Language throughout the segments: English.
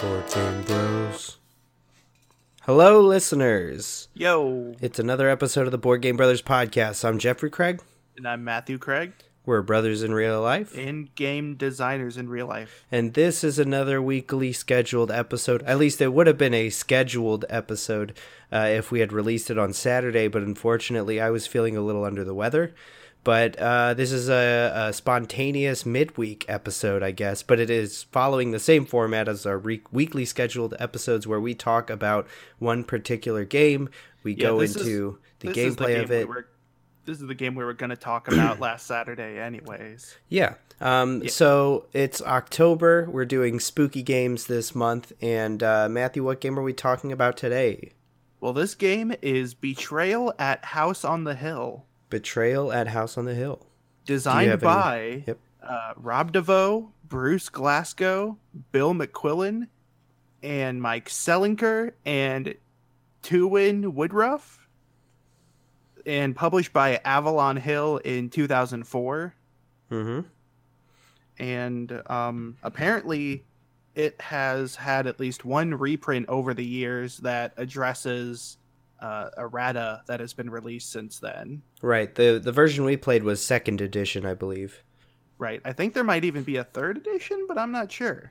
Board Game Bros. Hello, listeners. Yo. It's another episode of the Board Game Brothers podcast. I'm Jeffrey Craig. And I'm Matthew Craig. We're brothers in real life. And game designers in real life. And this is another weekly scheduled episode. At least it would have been a scheduled episode if we had released it on Saturday. But unfortunately, I was feeling a little under the weather. But this is a spontaneous midweek episode, I guess. But it is following the same format as our weekly scheduled episodes where we talk about one particular game. We go into the gameplay of it. This is the game we were going to talk about last Saturday anyways. Yeah. So it's October. We're doing spooky games this month. And Matthew, what game are we talking about today? Well, this game is Betrayal at House on the Hill. Betrayal at House on the Hill. Designed by Rob DeVoe, Bruce Glasgow, Bill McQuillan, and Mike Selinker, and Tuwin Woodruff, and published by Avalon Hill in 2004. Mm-hmm. And apparently it has had at least one reprint over the years that addresses errata that has been released since then. Right. The version we played was 2nd edition, I believe. Right. I think there might even be a 3rd edition, but I'm not sure.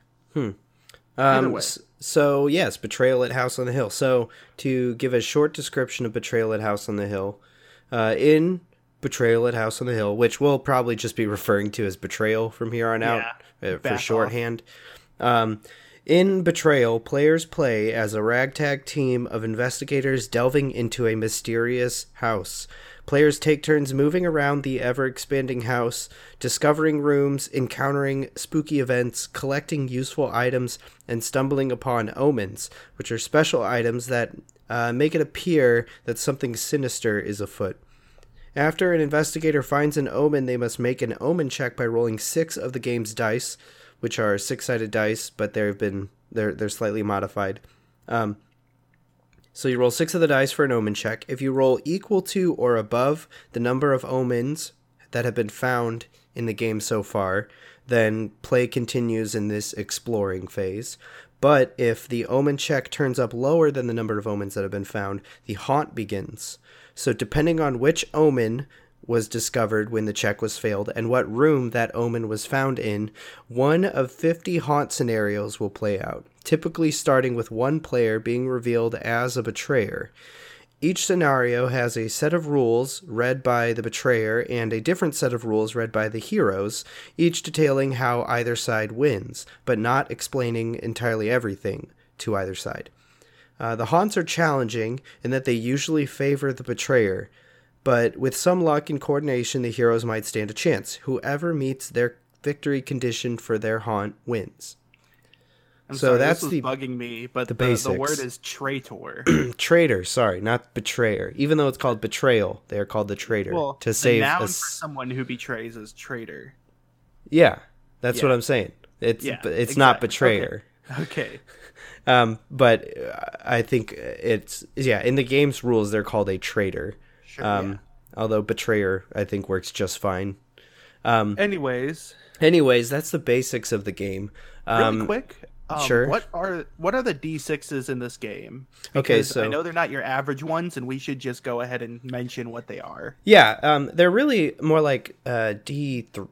So, yes, Betrayal at House on the Hill. So, to give a short description of Betrayal at House on the Hill, in Betrayal at House on the Hill, which we'll probably just be referring to as Betrayal from here on out for shorthand. In Betrayal, players play as a ragtag team of investigators delving into a mysterious house. Players take turns moving around the ever-expanding house, discovering rooms, encountering spooky events, collecting useful items, and stumbling upon omens, which are special items that make it appear that something sinister is afoot. After an investigator finds an omen, they must make an omen check by rolling 6 of the game's dice, which are 6-sided dice, but they're slightly modified. So you roll 6 of the dice for an omen check. If you roll equal to or above the number of omens that have been found in the game so far, then play continues in this exploring phase. But if the omen check turns up lower than the number of omens that have been found, the haunt begins. So depending on which omen was discovered when the check was failed and what room that omen was found in, one of 50 haunt scenarios will play out, typically starting with one player being revealed as a betrayer. Each scenario has a set of rules read by the betrayer and a different set of rules read by the heroes, each detailing how either side wins, but not explaining entirely everything to either side. The haunts are challenging in that they usually favor the betrayer, but with some luck and coordination, the heroes might stand a chance. Whoever meets their victory condition for their haunt wins. That's bugging me, but the word is traitor. Traitor, sorry, not betrayer. Even though it's called betrayal, they are called the traitor. Well, the noun for someone who betrays is traitor. Yeah, that's what I'm saying. It's exactly. Not betrayer. Okay. But I think it's in the game's rules they're called a traitor. Sure, although betrayer I think works just fine. Anyways, that's the basics of the game. Really quick, sure. What are the D6s in this game? Because okay, so I know they're not your average ones, and we should just go ahead and mention what they are. Yeah, they're really more like D2s,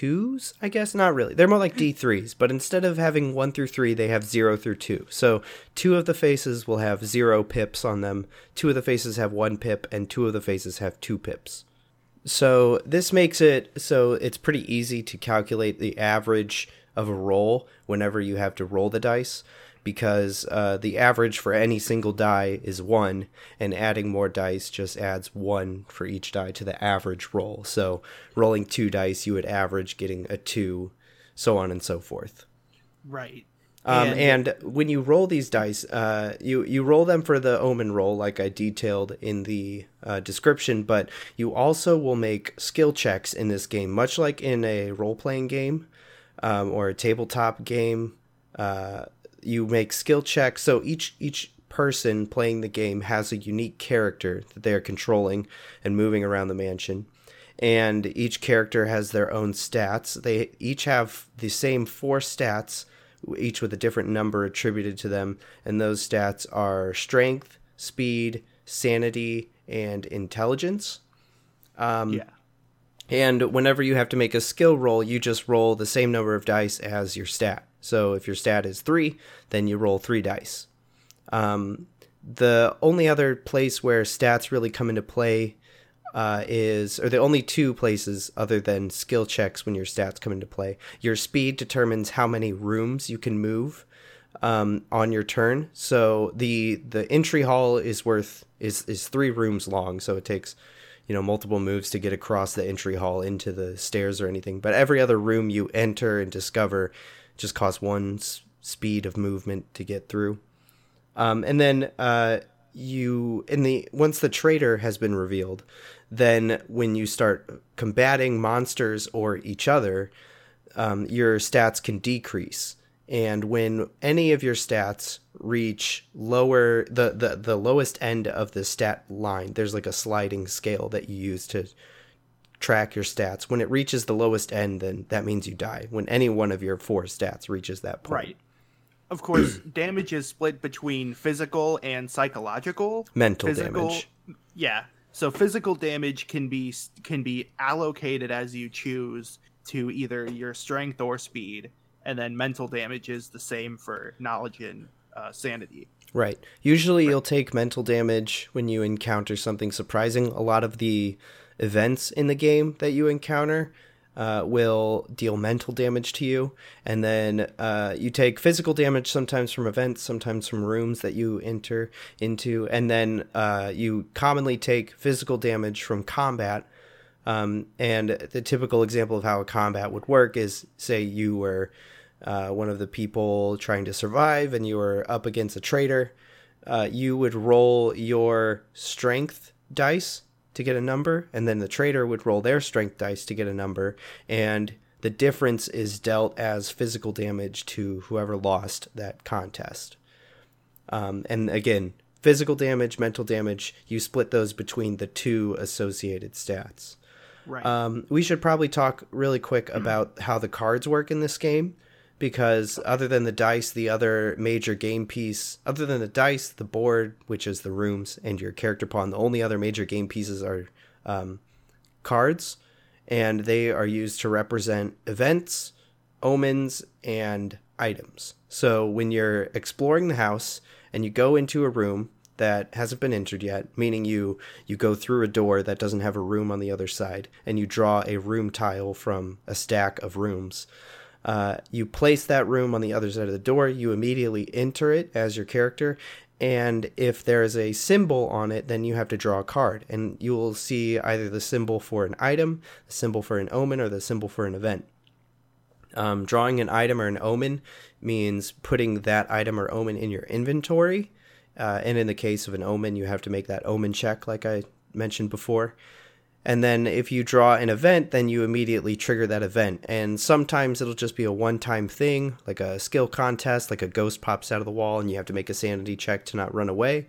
I guess. Not really. They're more like D3s, but instead of having 1 through 3, they have 0 through 2. So 2 of the faces will have 0 pips on them. 2 of the faces have 1 pip, and 2 of the faces have 2 pips. So this makes it so it's pretty easy to calculate the average of a roll whenever you have to roll the dice, because the average for any single die is 1, and adding more dice just adds 1 for each die to the average roll. So rolling 2 dice, you would average getting a 2, so on and so forth. Right. And when you roll these dice, you roll them for the omen roll, like I detailed in the description, but you also will make skill checks in this game, much like in a role-playing game or a tabletop game. You make skill checks, so each person playing the game has a unique character that they are controlling and moving around the mansion. And each character has their own stats. They each have the same 4 stats each with a different number attributed to them. And those stats are strength, speed, sanity, and intelligence. Yeah. And whenever you have to make a skill roll, you just roll the same number of dice as your stat. So if your stat is 3, then you roll 3 dice. The only other place where stats really come into play or the only two places other than skill checks when your stats come into play. Your speed determines how many rooms you can move on your turn. So the entry hall is 3 rooms long, so it takes multiple moves to get across the entry hall into the stairs or anything. But every other room you enter and discover just costs 1 speed of movement to get through. And then once the traitor has been revealed, then when you start combating monsters or each other, your stats can decrease. And when any of your stats reach lower, the lowest end of the stat line, there's like a sliding scale that you use to track your stats. When it reaches the lowest end, then that means you die. When any one of your 4 stats reaches that point. Right. Of course, damage is split between physical and psychological. Mental damage. Yeah. So physical damage can be allocated as you choose to either your strength or speed. And then mental damage is the same for knowledge and sanity. Right. Usually you'll take mental damage when you encounter something surprising. A lot of the events in the game that you encounter will deal mental damage to you. And then you take physical damage sometimes from events, sometimes from rooms that you enter into. And then you commonly take physical damage from combat. And the typical example of how a combat would work is, say you were one of the people trying to survive and you were up against a traitor. You would roll your strength dice to get a number, and then the traitor would roll their strength dice to get a number, and the difference is dealt as physical damage to whoever lost that contest. And again, physical damage, mental damage, you split those between the 2 associated stats. Right. We should probably talk really quick about how the cards work in this game, because other than the dice, the other major game piece, other than the dice, the board, which is the rooms, and your character pawn, the only other major game pieces are cards, and they are used to represent events, omens, and items. So when you're exploring the house and you go into a room that hasn't been entered yet, meaning you go through a door that doesn't have a room on the other side, and you draw a room tile from a stack of rooms. You place that room on the other side of the door, you immediately enter it as your character, and if there is a symbol on it, then you have to draw a card, and you will see either the symbol for an item, the symbol for an omen, or the symbol for an event. Drawing an item or an omen means putting that item or omen in your inventory, and in the case of an omen, you have to make that omen check like I mentioned before. And then if you draw an event, then you immediately trigger that event. And sometimes it'll just be a one-time thing, like a skill contest, like a ghost pops out of the wall and you have to make a sanity check to not run away.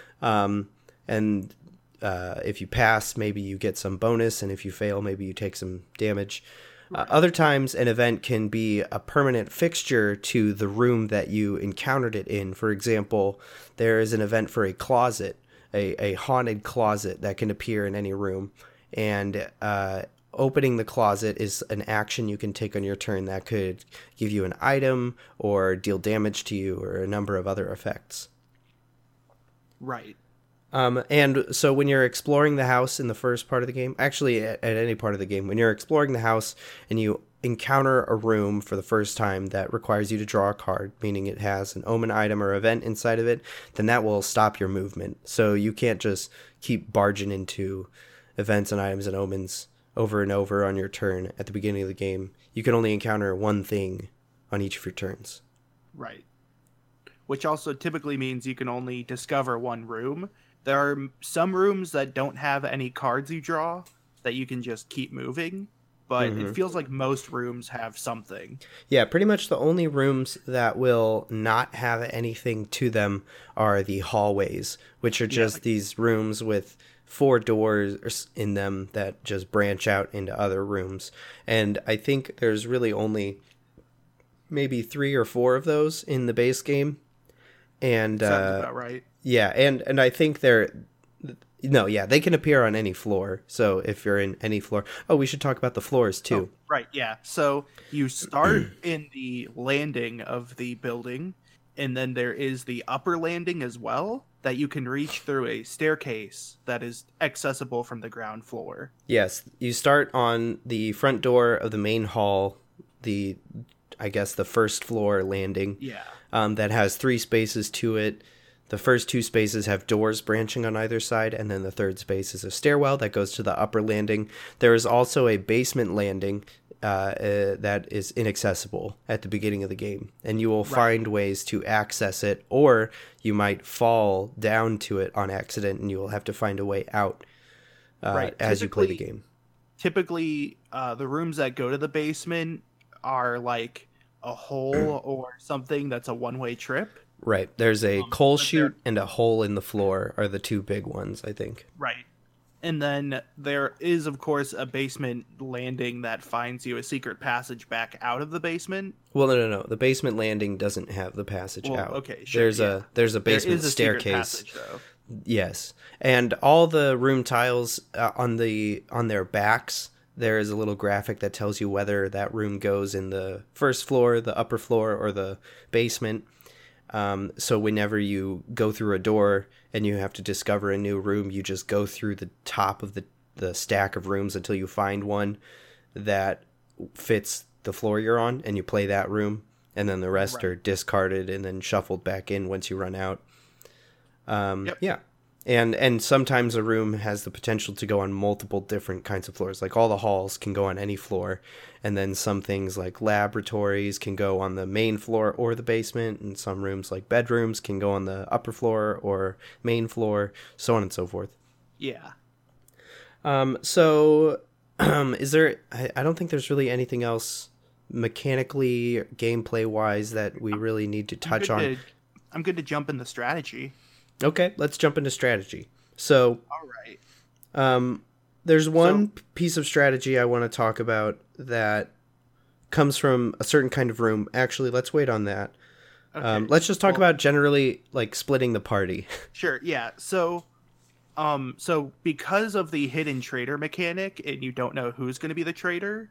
If you pass, maybe you get some bonus, and if you fail, maybe you take some damage. Other times, an event can be a permanent fixture to the room that you encountered it in. For example, there is an event for a closet, a haunted closet that can appear in any room. And opening the closet is an action you can take on your turn that could give you an item or deal damage to you or a number of other effects. Right. And so when you're exploring the house in the first part of the game, actually at any part of the game, when you're exploring the house and you encounter a room for the first time that requires you to draw a card, meaning it has an omen item or event inside of it, then that will stop your movement. So you can't just keep barging into events and items and omens over and over on your turn at the beginning of the game. You can only encounter one thing on each of your turns. Right. Which also typically means you can only discover one room. There are some rooms that don't have any cards you draw that you can just keep moving, but it feels like most rooms have something. Yeah, pretty much the only rooms that will not have anything to them are the hallways, which are just these rooms with 4 doors in them that just branch out into other rooms. And I think there's really only maybe 3 or 4 of those in the base game. And Sounds about right. yeah, and I think they can appear on any floor. So if you're in any floor, we should talk about the floors too. Oh, right, yeah. So you start in the landing of the building, and then there is the upper landing as well that you can reach through a staircase that is accessible from the ground floor. Yes, you start on the front door of the main hall, I guess the first floor landing. Yeah. That has 3 spaces to it. The first 2 spaces have doors branching on either side, and then the third space is a stairwell that goes to the upper landing. There is also a basement landing that is inaccessible at the beginning of the game, and you will find ways to access it, or you might fall down to it on accident, and you will have to find a way out as you play the game. Typically, the rooms that go to the basement are like a hole or something that's a one-way trip. Right. There's a coal chute and a hole in the floor are the 2 big ones, I think. Right. And then there is, of course, a basement landing that finds you a secret passage back out of the basement. Well, no. The basement landing doesn't have the passage out. Okay, sure. There's a basement staircase. Secret passage, though. Yes. And all the room tiles on their backs, there is a little graphic that tells you whether that room goes in the first floor, the upper floor, or the basement. So whenever you go through a door and you have to discover a new room, you just go through the top of the stack of rooms until you find one that fits the floor you're on, and you play that room, and then the rest are discarded and then shuffled back in once you run out. Yeah. And sometimes a room has the potential to go on multiple different kinds of floors. Like all the halls can go on any floor. And then some things like laboratories can go on the main floor or the basement. And some rooms like bedrooms can go on the upper floor or main floor, so on and so forth. Yeah. Is there... I don't think there's really anything else mechanically, gameplay-wise that we really need to touch on. I'm good to jump in the strategy. Okay, let's jump into strategy. So, all right. There's one piece of strategy I want to talk about that comes from a certain kind of room. Actually, let's wait on that. Okay. Let's just talk about generally like splitting the party. Sure. Yeah. So because of the hidden traitor mechanic, and you don't know who's going to be the traitor,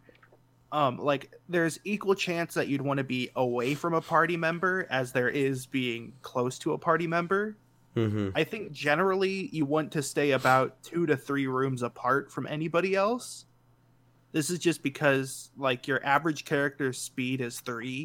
there's equal chance that you'd want to be away from a party member as there is being close to a party member. Mm-hmm. I think generally you want to stay about 2 to 3 rooms apart from anybody else. This is just because your average character's speed is 3,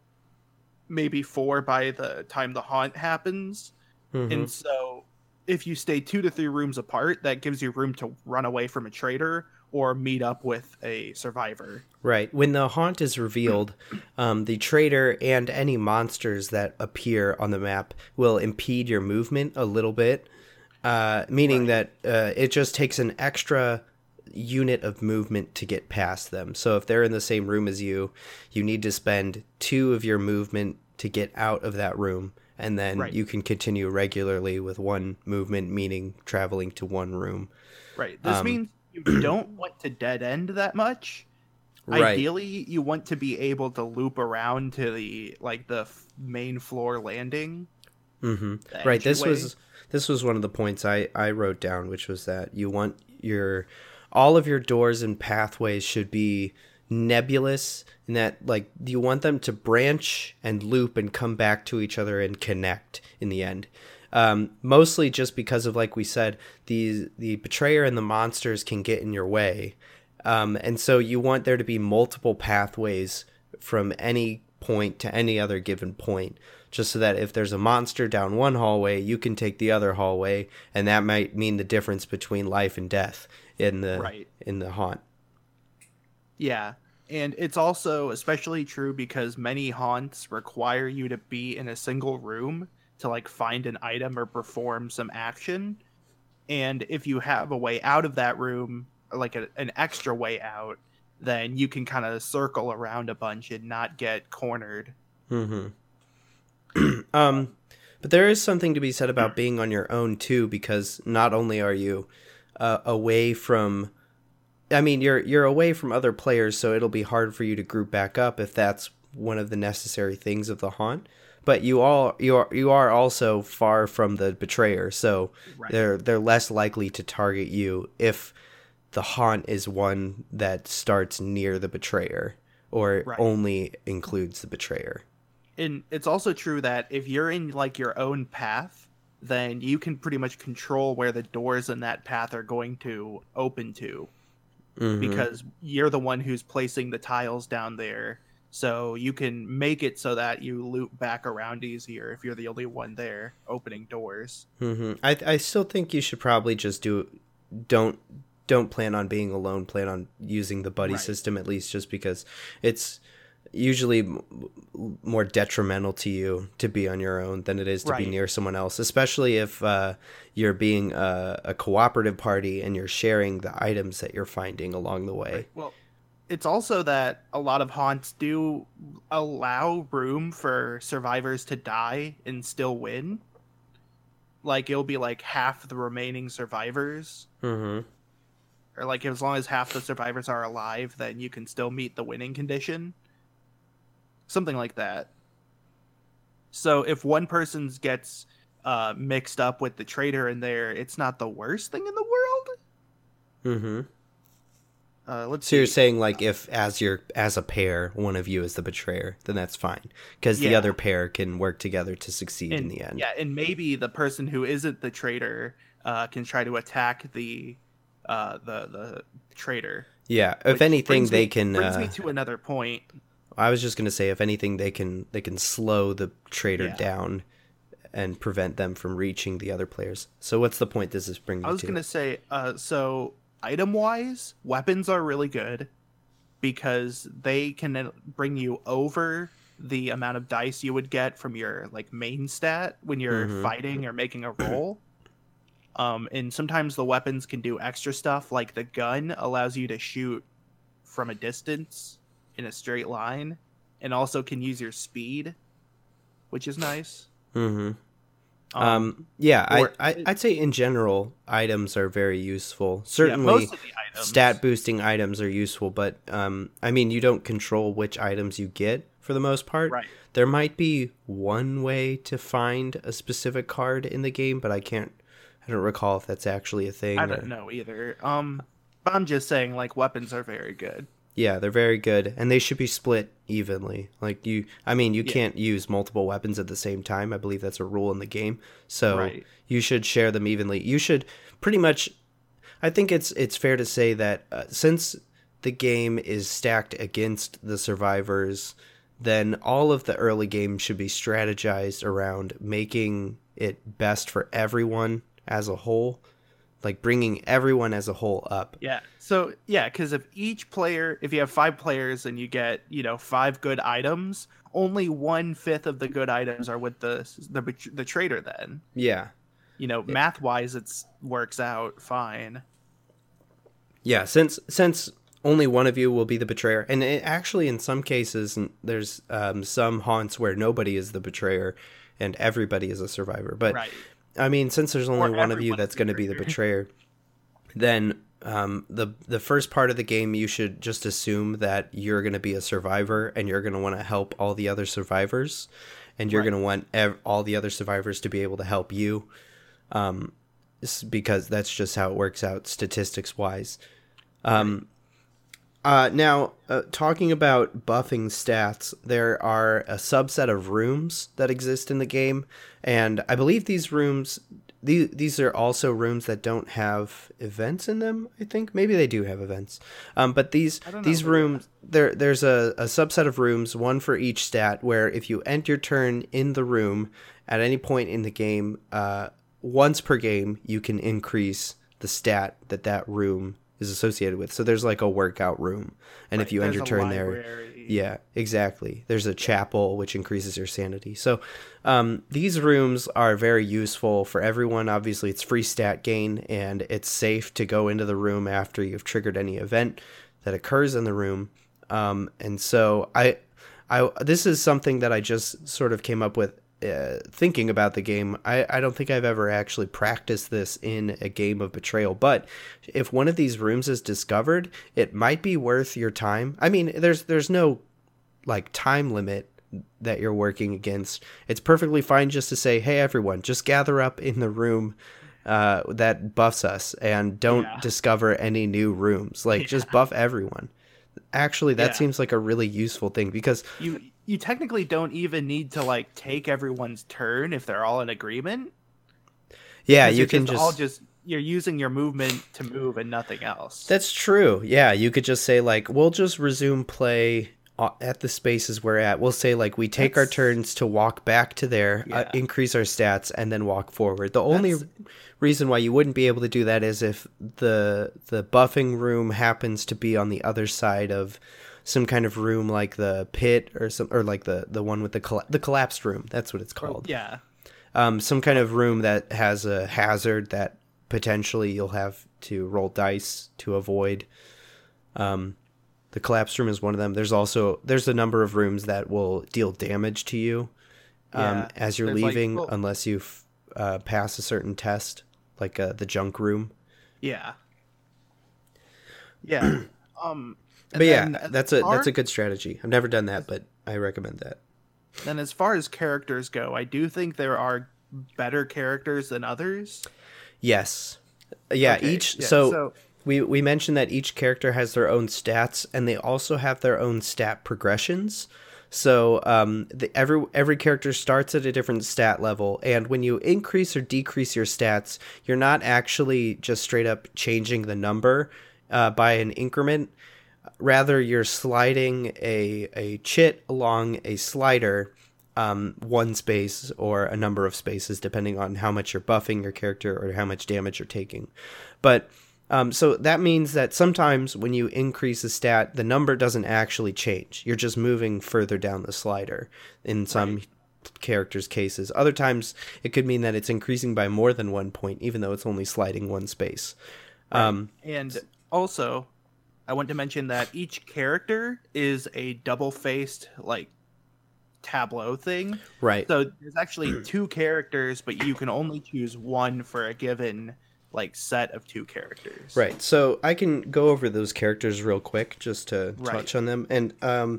maybe 4 by the time the haunt happens. Mm-hmm. And so if you stay 2 to 3 rooms apart, that gives you room to run away from a traitor or meet up with a survivor. Right. When the haunt is revealed, the traitor and any monsters that appear on the map will impede your movement a little bit, meaning that it just takes an extra unit of movement to get past them. So if they're in the same room as you, you need to spend 2 of your movement to get out of that room, and then you can continue regularly with 1 movement, meaning traveling to 1 room. Right. This means you don't want to dead end that much. Right. Ideally, you want to be able to loop around to the main floor landing. Mm-hmm. Right. This was one of the points I wrote down, which was that you want all of your doors and pathways should be nebulous, in that you want them to branch and loop and come back to each other and connect in the end. Mostly just because of, like we said, the betrayer and the monsters can get in your way. And so you want there to be multiple pathways from any point to any other given point, just so that if there's a monster down one hallway, you can take the other hallway, and that might mean the difference between life and death in the haunt. Yeah. And it's also especially true because many haunts require you to be in a single room to find an item or perform some action. And if you have a way out of that room, an extra way out, then you can kind of circle around a bunch and not get cornered. Mm-hmm. But there is something to be said about being on your own too, because not only are you away from, you're away from other players, so it'll be hard for you to group back up if that's one of the necessary things of the haunt. But you are also far from the betrayer, so Right. they're less likely to target you if the haunt is one that starts near the betrayer or Right. only includes the betrayer. And it's also true that if you're in like your own path, then you can pretty much control where the doors in that path are going to open to, because you're the one who's placing the tiles down there. So you can make it so that you loop back around easier if you're the only one there opening doors. I still think you should probably just don't plan on being alone. Plan on using the buddy Right. system at least, just because it's usually more detrimental to you to be on your own than it is to be Right. near someone else, especially if you're being a cooperative party and you're sharing the items that you're finding along the way. Well, it's also that a lot of haunts do allow room for survivors to die and still win. Like, it'll be like half the remaining survivors, or like as long as half the survivors are alive, then you can still meet the winning condition. Something like that. So if one person gets mixed up with the traitor in there, it's not the worst thing in the world. Let's So you're see. saying, like, if as a pair, one of you is the betrayer, then that's fine, because the Yeah. other pair can work together to succeed in the end. Yeah, and maybe the person who isn't the traitor can try to attack the traitor. Yeah, if Which anything, brings they me- brings me can. to another point. I was just gonna say, if anything, they can slow the traitor Yeah. down and prevent them from reaching the other players. So what's the point does this bring me I was to? gonna say, so item wise, weapons are really good because they can bring you over the amount of dice you would get from your like main stat when you're fighting or making a roll. And sometimes the weapons can do extra stuff, like the gun allows you to shoot from a distance in a straight line, and also can use your speed, which is nice. Yeah, or- I'd say in general, items are very useful. Yeah, Certainly, most of the items. stat boosting items are useful, but I mean, you don't control which items you get for the most part. Right. There might be one way to find a specific card in the game, but I don't recall if that's actually a thing. I don't know either. But I'm just saying, like, weapons are very good. Yeah, they're very good, and they should be split evenly. Like you can't use multiple weapons at the same time. I believe that's a rule in the game. So Right. you should share them evenly. You should pretty much. I think it's fair to say that since the game is stacked against the survivors, then all of the early game should be strategized around making it best for everyone as a whole. Like bringing everyone as a whole up. Yeah. So yeah, because if you have 5 players and you get 5 good items, only 1/5 of the good items are with the traitor. Then Yeah. math wise, it works out fine. Yeah, since only one of you will be the betrayer, and actually in some cases there's some haunts where nobody is the betrayer and everybody is a survivor. But Right. I mean, since there's only one of you everyone's that's the going to be the betrayer, then the first part of the game you should just assume that you're going to be a survivor and you're going to want to help all the other survivors, and you're Right. going to want all the other survivors to be able to help you, because that's just how it works out statistics wise. Now, talking about buffing stats, there are a subset of rooms that exist in the game, and I believe these rooms, these are also rooms that don't have events in them. I think maybe they do have events, but these rooms, there's a subset of rooms, one for each stat, where if you end your turn in the room at any point in the game, once per game, you can increase the stat that room is associated with. So there's like a workout room, and if you end your turn there, yeah, exactly. There's a chapel which increases your sanity. So these rooms are very useful for everyone. Obviously, it's free stat gain, and it's safe to go into the room after you've triggered any event that occurs in the room. And so I this is something that I just sort of came up with thinking about the game. I don't think I've ever actually practiced this in a game of Betrayal, but if one of these rooms is discovered, it might be worth your time. I mean, there's no like time limit that you're working against, it's perfectly fine just to say, hey, everyone, just gather up in the room that buffs us and don't discover any new rooms. Like, just buff everyone. Actually, that seems like a really useful thing because you technically don't even need to like take everyone's turn if they're all in agreement. Yeah, you can just you're using your movement to move and nothing else. That's true. Yeah, you could just say like, we'll just resume play at the spaces we're at. We'll say like we take our turns to walk back to there, increase our stats, and then walk forward. The only reason why you wouldn't be able to do that is if the buffing room happens to be on the other side of some kind of room, like the pit or like the one with the collapsed room. That's what it's called. Yeah. Some kind of room that has a hazard that potentially you'll have to roll dice to avoid. The collapsed room is one of them. There's a number of rooms that will deal damage to you as you're leaving, unless you pass a certain test, like the junk room. Yeah. Yeah. But yeah, that's a good strategy. I've never done that, but I recommend that. And as far as characters go, I do think there are better characters than others. Yes. Yeah, okay. So we mentioned that each character has their own stats, and they also have their own stat progressions. So every character starts at a different stat level, and when you increase or decrease your stats, you're not actually just straight up changing the number by an increment. Rather, you're sliding a chit along a slider, one space or a number of spaces, depending on how much you're buffing your character or how much damage you're taking. But so that means that sometimes when you increase a stat, the number doesn't actually change. You're just moving further down the slider in some characters' cases. Other times, it could mean that it's increasing by more than 1 point, even though it's only sliding one space. And also, I want to mention that each character is a double-faced, like, tableau thing. Right. So there's actually two characters, but you can only choose one for a given, like, set of two characters. Right. So I can go over those characters real quick just to touch on them. And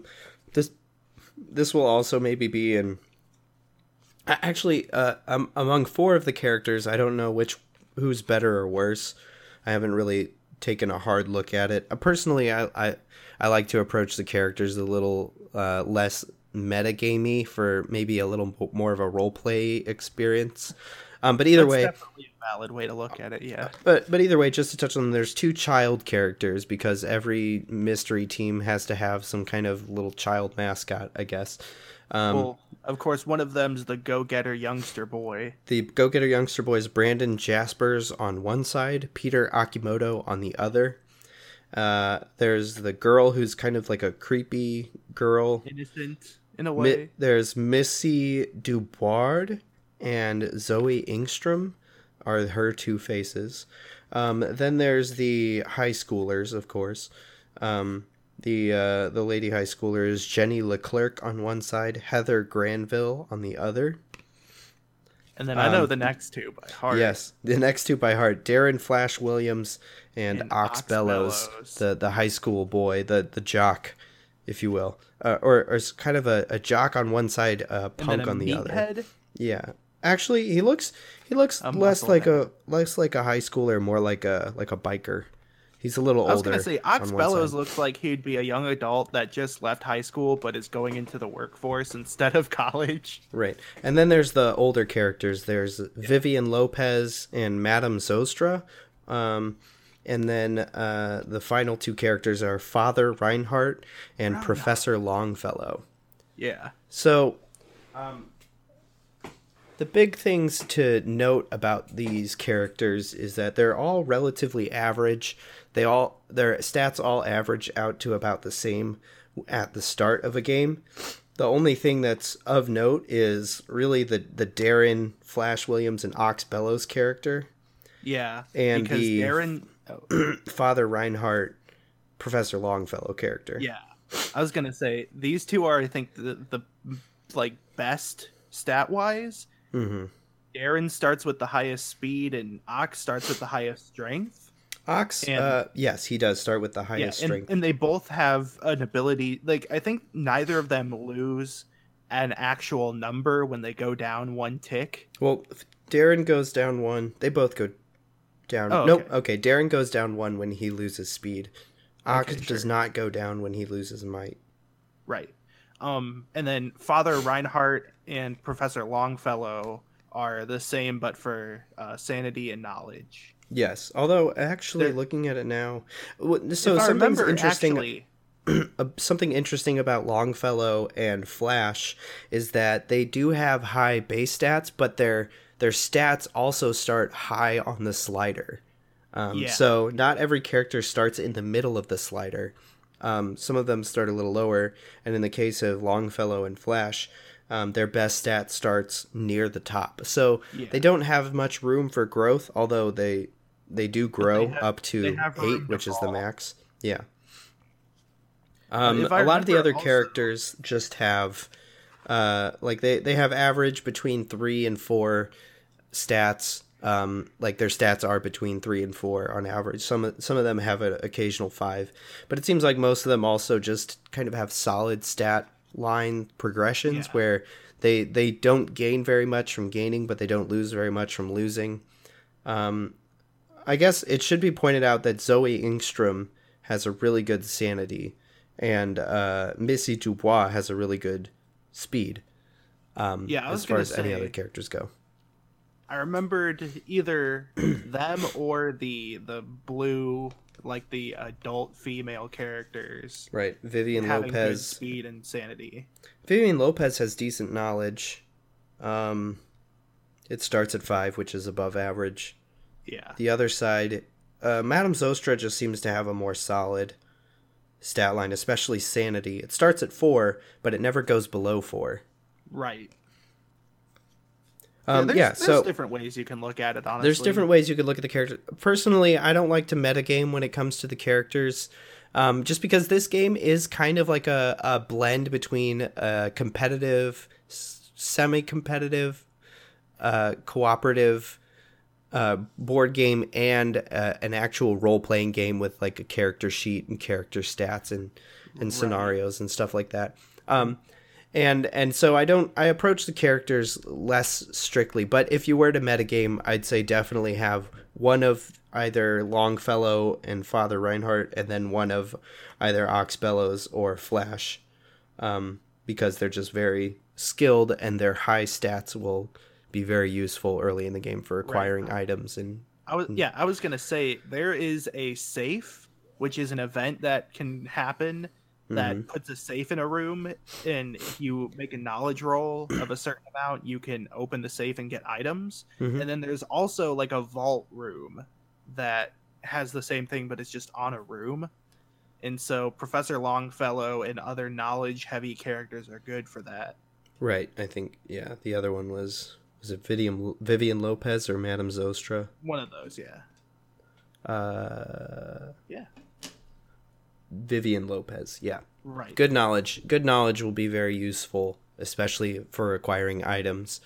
this will also maybe be in... Actually, among four of the characters, I don't know who's better or worse. I haven't really taken a hard look at it. Personally, I like to approach the characters a little less metagamey for maybe a little more of a role play experience. But either way, that's definitely a valid way to look at it. Yeah. But either way, just to touch on them, there's two child characters because every mystery team has to have some kind of little child mascot, I guess. Well, of course, one of them's the go-getter youngster boy. The go-getter youngster boy is Brandon Jaspers on one side, Peter Akimoto on the other. There's the girl who's kind of like a creepy girl. Innocent, in a way. There's Missy Dubois and Zoe Ingstrom are her two faces. Then there's the high schoolers, of course. The lady high schooler is Jenny Leclerc on one side, Heather Granville on the other. And then I know the next two by heart. Yes, the next two by heart. Darren Flash Williams and Ox Bellows, the high school boy, the jock, if you will. Or it's kind of a jock on one side, punk on the other. Head? Yeah. Actually, he looks less like a high schooler, more like a biker. He's a little older. I was going to say, Ox Bellows looks like he'd be a young adult that just left high school but is going into the workforce instead of college. Right. And then there's the older characters. There's Vivian Lopez and Madame Zostra. And then the final two characters are Father Reinhardt and Professor Longfellow. Yeah. So... the big things to note about these characters is that they're all relatively average. Their stats all average out to about the same at the start of a game. The only thing that's of note is really the Darren Flash Williams and Ox Bellows character. Yeah, and because the Darren Father Reinhardt, Professor Longfellow character. Yeah, I was gonna say these two are, I think, the like best stat wise. Mm-hmm. Darren starts with the highest speed, and Ox starts with the highest strength. Ox, And yes, he does start with the yeah, highest strength. and they both have an ability. Like I think neither of them lose an actual number when they go down one tick. Well, if Darren goes down one. They both go down. Oh, Nope. okay. Okay, Darren goes down one when he loses speed. Ox Okay, does sure. not go down when he loses might. Right. And then Father Reinhardt and Professor Longfellow are the same, but for sanity and knowledge. Yes, although actually They're, looking at it now, so if I something's remember, interesting. actually, Something interesting about Longfellow and Flash is that they do have high base stats, but their stats also start high on the slider. yeah, So not every character starts in the middle of the slider. Some of them start a little lower, and in the case of Longfellow and Flash, their best stat starts near the top. So yeah, they don't have much room for growth, although they do but grow up they to have 8, room to which is the fall. max. Yeah. If I A lot of the remember, other also, characters just have like they have average between 3 and 4 stats. Like their stats are between 3 and 4 on average. Some of them have an occasional 5, but it seems like most of them also just kind of have solid stat line progressions yeah, where they don't gain very much from gaining, but they don't lose very much from losing. I guess it should be pointed out that Zoe Ingstrom has a really good sanity, and Missy Dubois has a really good speed. yeah. I As was far gonna as any other say, characters go. I remembered either them or the blue, like the adult female characters Right, Vivian having good Lopez. speed and sanity. Vivian Lopez has decent knowledge. Um, it starts at 5, which is above average. Yeah, The other side, Madame Zostra just seems to have a more solid stat line, especially sanity. It starts at 4, but it never goes below 4. right. Yeah, there's So different ways you can look at it. there's Honestly, different ways you could look at the character. Personally, I don't like to metagame when it comes to the characters, just because this game is kind of like a blend between a competitive, semi-competitive, cooperative board game and an actual role-playing game with like a character sheet and character stats and right. scenarios and stuff like that. And so I approach the characters less strictly, but if you were to metagame, I'd say definitely have one of either Longfellow and Father Reinhardt, and then one of either Oxbellows or Flash, because they're just very skilled and their high stats will be very useful early in the game for acquiring items and I was gonna say there is a safe, which is an event that can happen that puts a safe in a room, and if you make a knowledge roll of a certain amount, you can open the safe and get items. Mhm. And then there's also like a vault room that has the same thing, but it's just on a room. And so Professor Longfellow and other knowledge heavy characters are good for that. Right. I think the other one was it Vivian Lopez or Madame Zostra? One of those, yeah. Yeah. Vivian Lopez. Yeah. Right. Good knowledge. Good knowledge will be very useful, especially for acquiring items.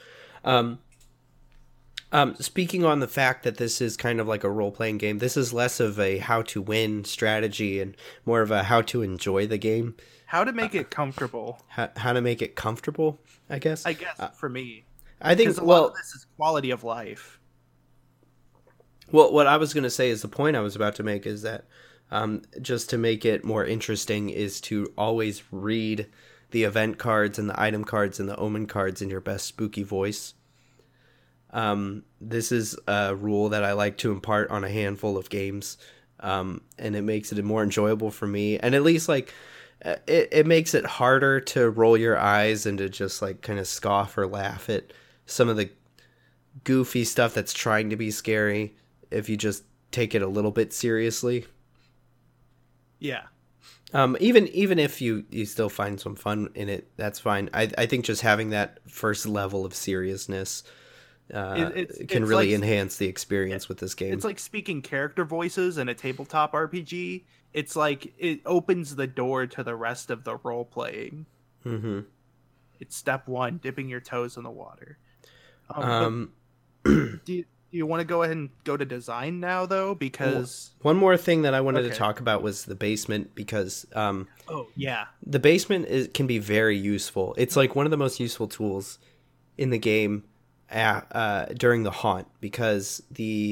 Speaking on the fact that this is kind of like a role-playing game, this is less of a how-to-win strategy and more of a how-to-enjoy the game. How to make it comfortable. How to make it comfortable, I guess. I guess for me. I think, Because a lot of this is quality of life. Well, what I was going to say is the point I was about to make is that just to make it more interesting is to always read the event cards and the item cards and the omen cards in your best spooky voice. This is a rule that I like to impart on a handful of games, and it makes it more enjoyable for me. And at least like it makes it harder to roll your eyes and to just like kind of scoff or laugh at some of the goofy stuff that's trying to be scary if you just take it a little bit seriously. Yeah. Even if you still find some fun in it, that's fine. I think just having that first level of seriousness can really enhance the experience with this game. It's like speaking character voices in a tabletop RPG. It's like it opens the door to the rest of the role playing. Mm-hmm. It's step one, dipping your toes in the water. you want to go ahead and go to design now, though? Because One more thing that I wanted to okay. talk about was the basement, because Oh yeah, the basement can be very useful. It's like one of the most useful tools in the game during the haunt, because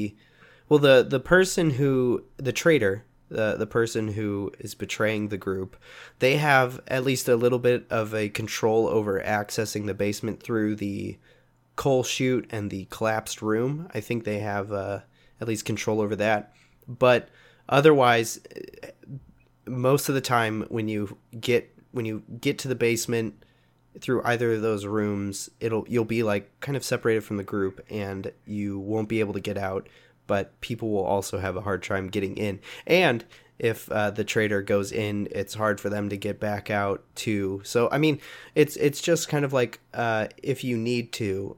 the person who the traitor, the person who is betraying the group, they have at least a little bit of a control over accessing the basement through the coal chute and the collapsed room. I think they have at least control over that. But otherwise, most of the time when you get to the basement through either of those rooms, you'll be like kind of separated from the group, and you won't be able to get out, but people will also have a hard time getting in. And if the traitor goes in, it's hard for them to get back out too. So I mean, it's just kind of like if you need to,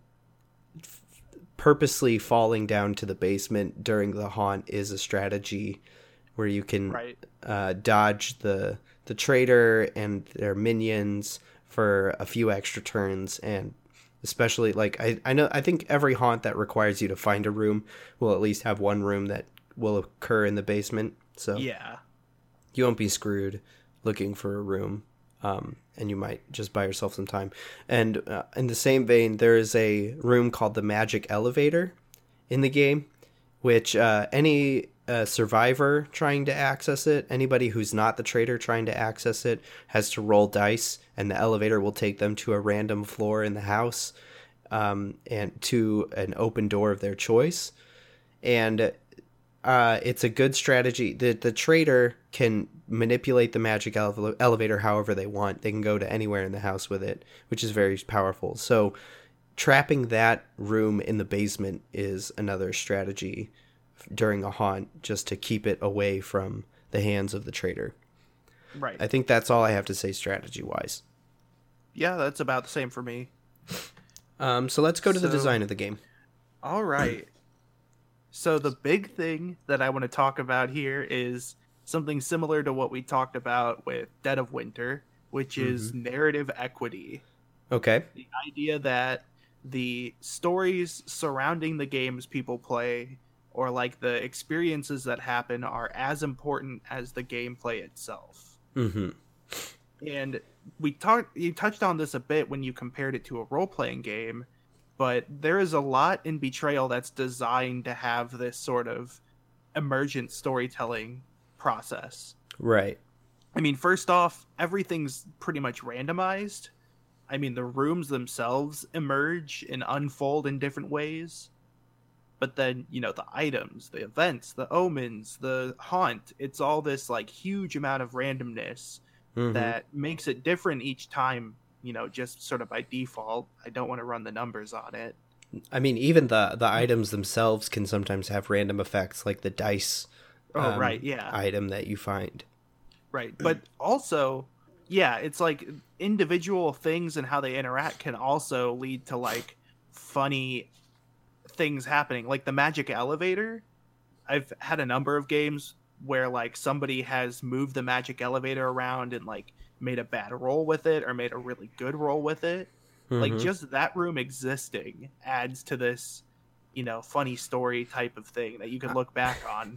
purposely falling down to the basement during the haunt is a strategy where you can right. dodge the traitor and their minions for a few extra turns. And especially like I think every haunt that requires you to find a room will at least have one room that will occur in the basement, so Yeah. you won't be screwed looking for a room, and you might just buy yourself some time. And in the same vein, there is a room called the Magic Elevator in the game, which any survivor trying to access it, anybody who's not the traitor trying to access it, has to roll dice, and the elevator will take them to a random floor in the house, and to an open door of their choice. And it's a good strategy. The traitor can manipulate the magic elevator however they want. They can go to anywhere in the house with it, which is very powerful. So trapping that room in the basement is another strategy during a haunt, just to keep it away from the hands of the traitor. Right. I think that's all I have to say strategy wise. Yeah, that's about the same for me. So let's go to the design of the game. All right. So the big thing that I want to talk about here is something similar to what we talked about with Dead of Winter, which is narrative equity. Okay. The idea that the stories surrounding the games people play, or like the experiences that happen, are as important as the gameplay itself. Mm-hmm. And you touched on this a bit when you compared it to a role-playing game, but there is a lot in Betrayal that's designed to have this sort of emergent storytelling process. Right. I mean, first off, everything's pretty much randomized. I mean, the rooms themselves emerge and unfold in different ways. But then, the items, the events, the omens, the haunt, it's all this like huge amount of randomness that makes it different each time, just sort of by default. I don't want to run the numbers on it. I mean, even the items themselves can sometimes have random effects, like the dice right, yeah. item that you find. Right, but also, yeah, it's like individual things and how they interact can also lead to like funny things happening. Like the magic elevator, I've had a number of games where like somebody has moved the magic elevator around and like made a bad roll with it or made a really good roll with it. Like just that room existing adds to this, funny story type of thing that you can look back on.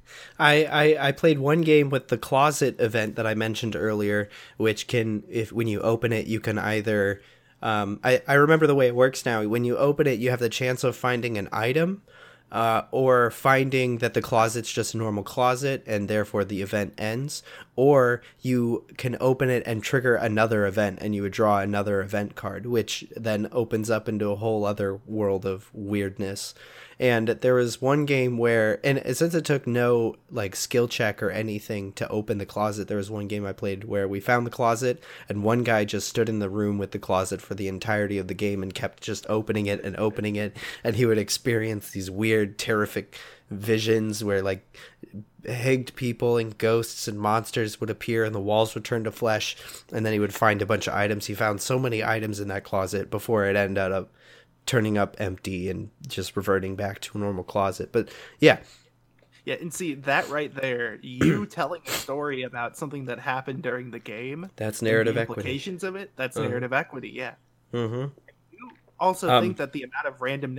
I played one game with the closet event that I mentioned earlier, which when you open it, you can either I remember the way it works now. When you open it, you have the chance of finding an item, or finding that the closet's just a normal closet and therefore the event ends, or you can open it and trigger another event and you would draw another event card, which then opens up into a whole other world of weirdness. And there was one game where, and since it took no like skill check or anything to open the closet, there was one game I played where we found the closet and one guy just stood in the room with the closet for the entirety of the game and kept just opening it, and he would experience these weird, terrific visions where like higged people and ghosts and monsters would appear and the walls would turn to flesh, and then he would find a bunch of items. He found so many items in that closet before it ended up turning up empty and just reverting back to a normal closet. But yeah, and see that right there, you telling a story about something that happened during the game, that's narrative the equity. Implications of it, that's narrative equity. Yeah. Mm-hmm. You also think that the amount of randomness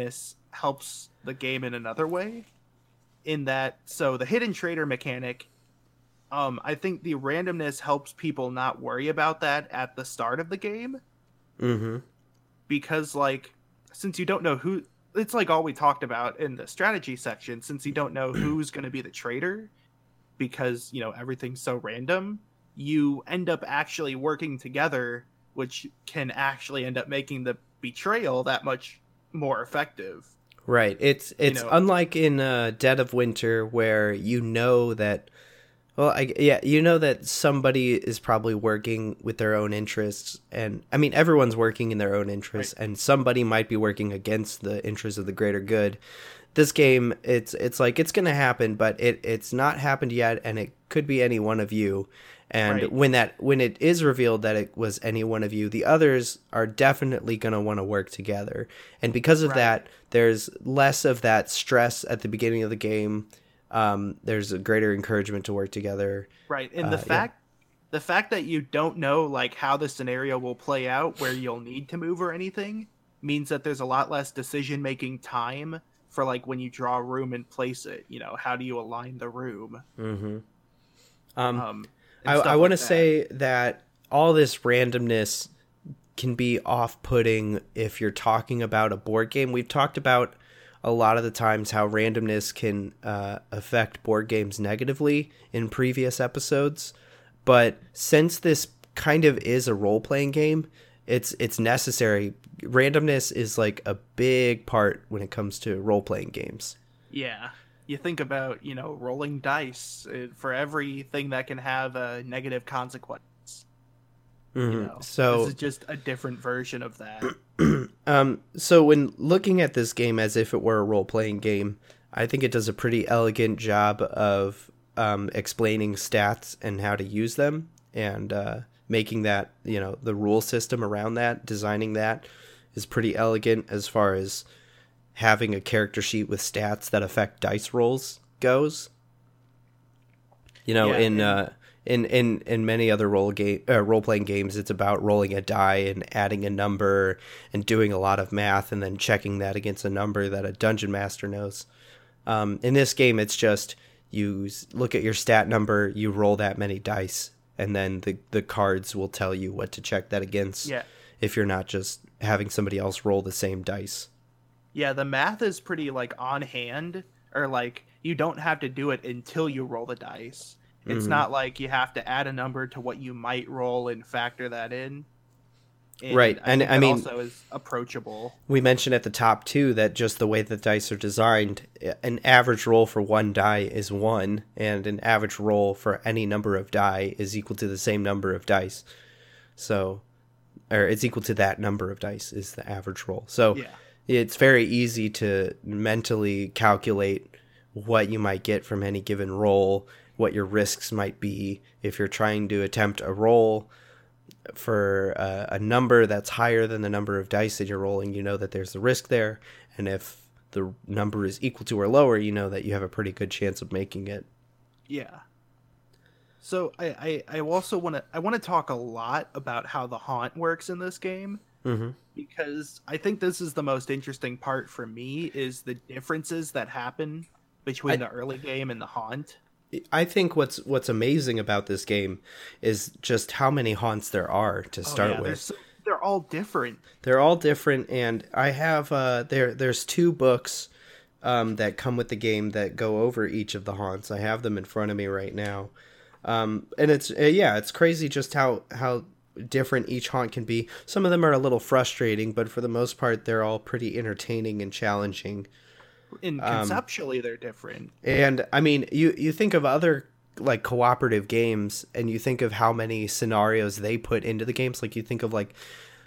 helps the game in another way. In that, so the hidden traitor mechanic, I think the randomness helps people not worry about that at the start of the game. Mm-hmm. Because, like, since you don't know who, it's like all we talked about in the strategy section, since you don't know who's going to be the traitor, because, you know, everything's so random, you end up actually working together, which can actually end up making the betrayal that much more effective. Right. It's unlike in Dead of Winter, where you know that, well, you know that somebody is probably working with their own interests, and I mean everyone's working in their own interests, right. And somebody might be working against the interests of the greater good. This game, it's like it's going to happen, but it's not happened yet, and it could be any one of you. And right. when it is revealed that it was any one of you, the others are definitely going to want to work together. And because of that, there's less of that stress at the beginning of the game. There's a greater encouragement to work together. Right. And the fact that you don't know like how the scenario will play out, where you'll need to move or anything, means that there's a lot less decision-making time for like when you draw a room and place it. You know, how do you align the room? Mm-hmm. I want to say that all this randomness can be off-putting if you're talking about a board game. We've talked about a lot of the times how randomness can affect board games negatively in previous episodes. But since this kind of is a role-playing game, it's necessary. Randomness is like a big part when it comes to role-playing games. Yeah. You think about, you know, rolling dice for everything that can have a negative consequence. Mm-hmm. You know, so this is just a different version of that. So when looking at this game as if it were a role-playing game, I think it does a pretty elegant job of explaining stats and how to use them, and making that, you know, the rule system around that, designing that is pretty elegant as far as having a character sheet with stats that affect dice rolls goes. You know, in many other role-playing games, it's about rolling a die and adding a number and doing a lot of math and then checking that against a number that a dungeon master knows. In this game, it's just you look at your stat number, you roll that many dice, and then the cards will tell you what to check that against. Yeah. If you're not just having somebody else roll the same dice. Yeah, the math is pretty like on hand, or like you don't have to do it until you roll the dice. It's not like you have to add a number to what you might roll and factor that in. And right, and I mean, also is approachable. We mentioned at the top too that just the way the dice are designed, an average roll for one die is 1, and an average roll for any number of die is equal to the same number of dice. So, or it's equal to that number of dice is the average roll. So, yeah. It's very easy to mentally calculate what you might get from any given roll, what your risks might be if you're trying to attempt a roll for a number that's higher than the number of dice that you're rolling. You know that there's the risk there, and if the number is equal to or lower, you know that you have a pretty good chance of making it. Yeah. So I also want to talk a lot about how the haunt works in this game. Mm-hmm. Because I think this is the most interesting part for me, is the differences that happen between the early game and the haunt. I think what's amazing about this game is just how many haunts there are to start with. They're all different. They're all different, and I have there's 2 books that come with the game that go over each of the haunts. I have them in front of me right now, and it's crazy just how different each haunt can be. Some of them are a little frustrating, but for the most part, they're all pretty entertaining and challenging. And conceptually, they're different. And I mean, you think of other like cooperative games, and you think of how many scenarios they put into the games. Like you think of like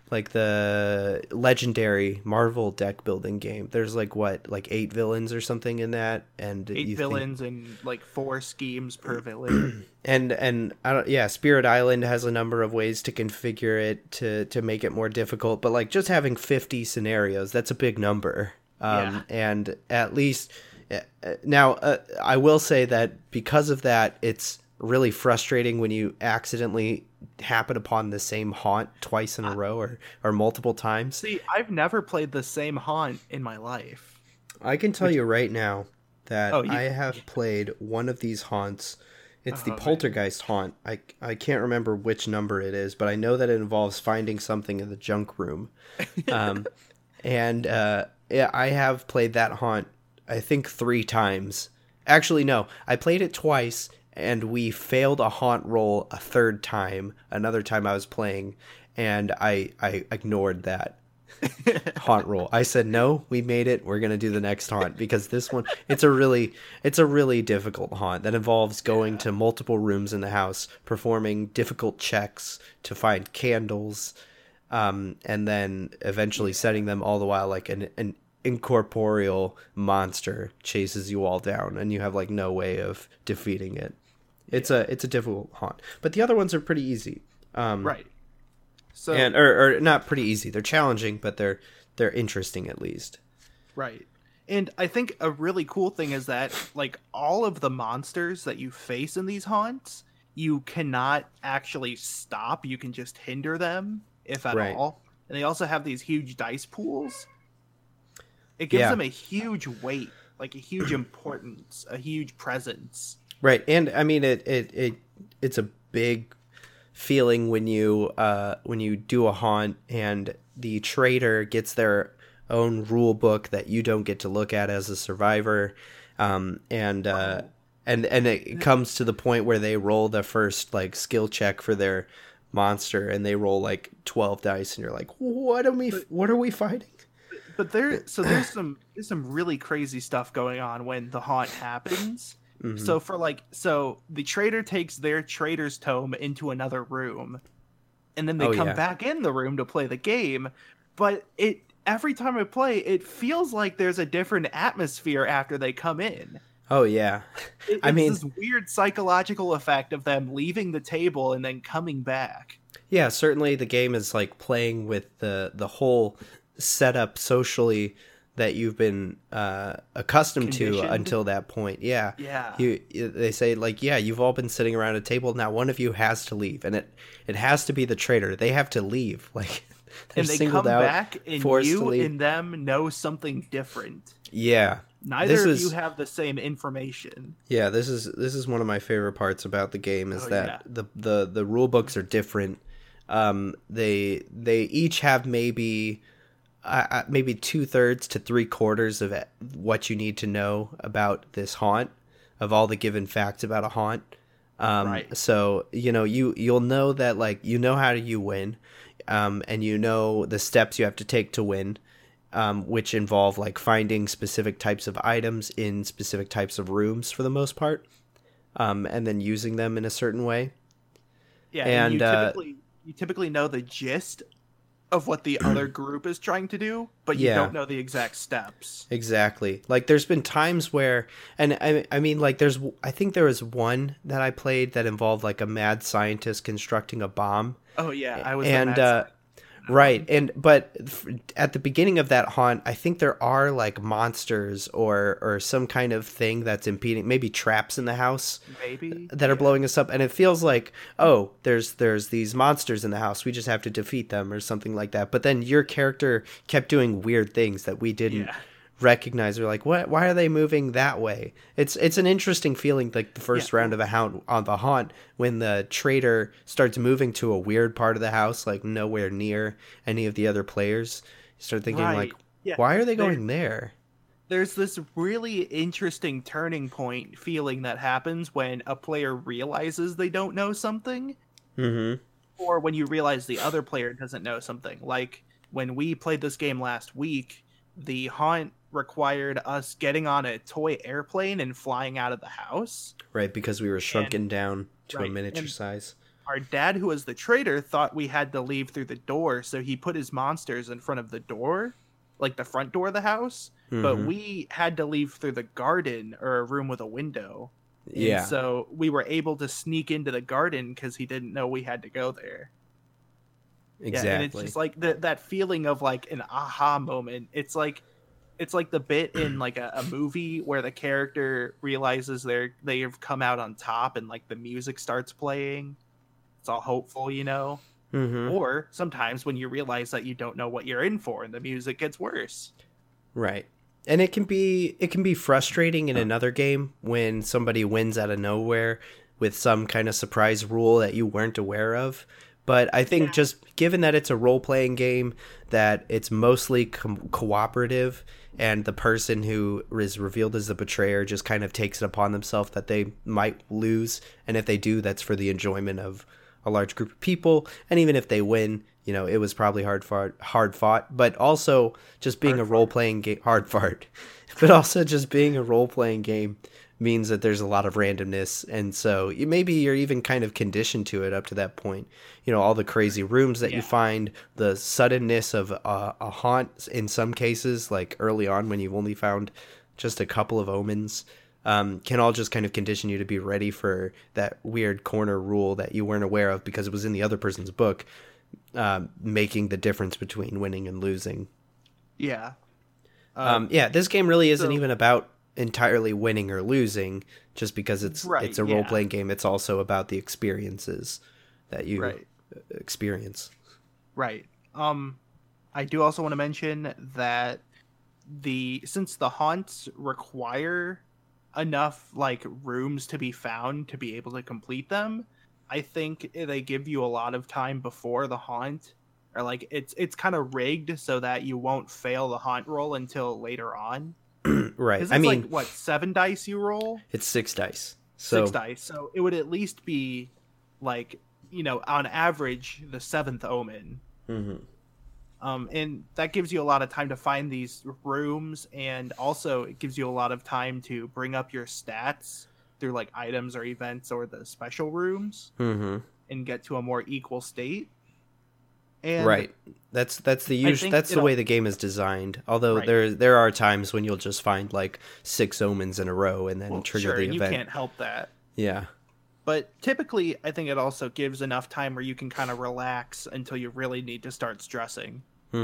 the legendary Marvel deck building game. There's like 8 villains or something in that, and 8 villains and like 4 schemes per villain. and Spirit Island has a number of ways to configure it to make it more difficult. But like just having 50 scenarios, that's a big number. And at least now, I will say that because of that, it's really frustrating when you accidentally happen upon the same haunt twice in a row or multiple times. See, I've never played the same haunt in my life. I can tell Which, you right now that oh, you, I have played one of these haunts. It's the oh man, Poltergeist haunt. I can't remember which number it is, but I know that it involves finding something in the junk room. Um, and yeah, I have played that haunt, I think 3 times. Actually, no, I played it twice, and we failed a haunt roll a third time. Another time I was playing, and I ignored that haunt roll. I said no, we made it. We're gonna do the next haunt because this one it's a really difficult haunt that involves going yeah, to multiple rooms in the house, performing difficult checks to find candles, and then eventually yeah, setting them all the while like an incorporeal monster chases you all down, and you have like no way of defeating it. It's yeah, a difficult haunt, but the other ones are pretty easy. right. And So or not pretty easy. They're challenging, but they're interesting at least. right. And I think a really cool thing is that like all of the monsters that you face in these haunts, you cannot actually stop. You can just hinder them if at Right. all. And they also have these huge dice pools. It gives Yeah. them a huge weight, like a huge importance, a huge presence. Right. And I mean it's a big feeling when you do a haunt and the traitor gets their own rule book that you don't get to look at as a survivor. And Oh, and it comes to the point where they roll the first like skill check for their monster, and they roll like 12 dice, and you're like, but what are we fighting? there's some really crazy stuff going on when the haunt happens. Hmm. So the traitor takes their traitor's tome into another room, and then they Oh come yeah. back in the room to play the game. But it every time I play, it feels like there's a different atmosphere after they come in. Oh yeah. I It's mean, this weird psychological effect of them leaving the table and then coming back. yeah, certainly the game is like playing with the whole setup socially that you've been accustomed to Conditioned. until that point. Yeah, Yeah. they say like, yeah, you've all been sitting around a table. Now one of you has to leave, and it has to be the traitor. They have to leave. Like they're And they singled come out, back and forced to you leave. and them know something different. Yeah, this Neither of you is have the same information. yeah, this is one of my favorite parts about the game is Oh that yeah. the rule books are different. They each have maybe 2/3 to 3/4 of what you need to know about this haunt, of all the given facts about a haunt. Right. So you'll know that like you know how you win, and you know the steps you have to take to win, which involve like finding specific types of items in specific types of rooms for the most part, and then using them in a certain way. Yeah, and And you typically know the gist of what the other group is trying to do, but you yeah, don't know the exact steps. exactly. Like there's been times where, and I mean like I think there was one that I played that involved like a mad scientist constructing a bomb. Oh yeah, I was the And mad scientist in that right, one. at the beginning of that haunt, I think there are like monsters or some kind of thing that's impeding, maybe traps in the house Maybe. that are Yeah. blowing us up, and it feels like, oh, there's these monsters in the house, we just have to defeat them or something like that. But then your character kept doing weird things that we didn't Yeah. recognize. We're like, what, why are they moving that way? It's an interesting feeling, like the Yeah. first round of a haunt when the traitor starts moving to a weird part of the house, like nowhere near any of the other players. You start thinking like, Right. Yeah. why are they There going there? there's this really interesting turning point feeling that happens when a player realizes they don't know something, Mm-hmm. or when you realize the other player doesn't know something. Like when we played this game last week, the haunt required us getting on a toy airplane and flying out of the house. Right, because we were And shrunken down to a right, miniature and size. our dad, who was the traitor, thought we had to leave through the door, so he put his monsters in front of the door, like the front door of the house. But Mm-hmm. we had to leave through the garden or a room with a window. And Yeah, so we were able to sneak into the garden because he didn't know we had to go there. Yeah, and it's exactly. just like that feeling of like an aha moment. It's like the bit in like a movie where the character realizes they've come out on top and like the music starts playing. It's all hopeful, you know. Mm-hmm. Or sometimes when you realize that you don't know what you're in for and the music gets worse. Right. And it can be frustrating in another game when somebody wins out of nowhere with some kind of surprise rule that you weren't aware of. But I think just given that it's a role playing game, that it's mostly cooperative, and the person who is revealed as the betrayer just kind of takes it upon themselves that they might lose, and if they do, that's for the enjoyment of a large group of people. And even if they win, it was probably hard fought. But also just being a role playing game, hard fought. But also just being a role playing game means that there's a lot of randomness, and so maybe you're even kind of conditioned to it up to that point. All the crazy rooms that you find, the suddenness of a haunt in some cases, like early on when you've only found just a couple of omens, can all just kind of condition you to be ready for that weird corner rule that you weren't aware of because it was in the other person's book, making the difference between winning and losing. Yeah. This game really isn't even about entirely winning or losing, just because it's a role-playing game. It's also about the experiences that you experience. Right. I do also want to mention that since the haunts require enough like rooms to be found to be able to complete them, I think they give you a lot of time before the haunt, or like it's kind of rigged so that you won't fail the haunt roll until later on. Right. I mean, like, what, 7 dice you roll? It's 6 dice. So 6 dice. So it would at least be like, on average, the 7th omen. Mm-hmm. And that gives you a lot of time to find these rooms, and also it gives you a lot of time to bring up your stats through like items or events or the special rooms, and get to a more equal state. And right. That's the way the game is designed. Although there are times when you'll just find like 6 omens in a row and then trigger the event. You can't help that. Yeah. But typically, I think it also gives enough time where you can kind of relax until you really need to start stressing.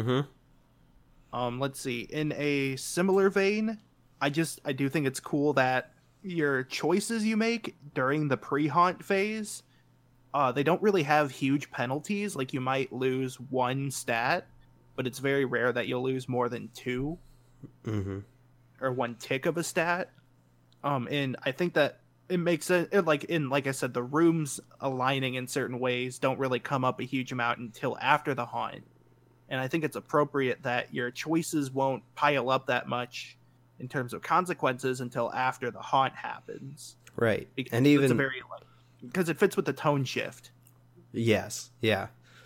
Let's see. In a similar vein, I do think it's cool that your choices you make during the pre-haunt phase, they don't really have huge penalties. Like, you might lose 1 stat, but it's very rare that you'll lose more than 2, or 1 tick of a stat. And I think that it makes sense. Like I said, the rooms aligning in certain ways don't really come up a huge amount until after the haunt. And I think it's appropriate that your choices won't pile up that much in terms of consequences until after the haunt happens. Right. Because and even because it fits with the tone shift. Yes. Yeah.